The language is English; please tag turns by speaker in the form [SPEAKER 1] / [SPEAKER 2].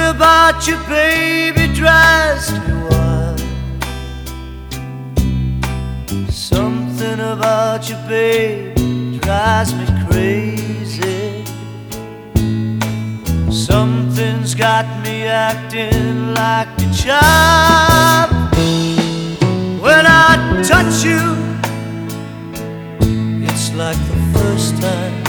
[SPEAKER 1] about you, baby, drives me wild. Something about you, baby, drives me crazy. Something's got me acting like a child. When I touch you, it's like the first time.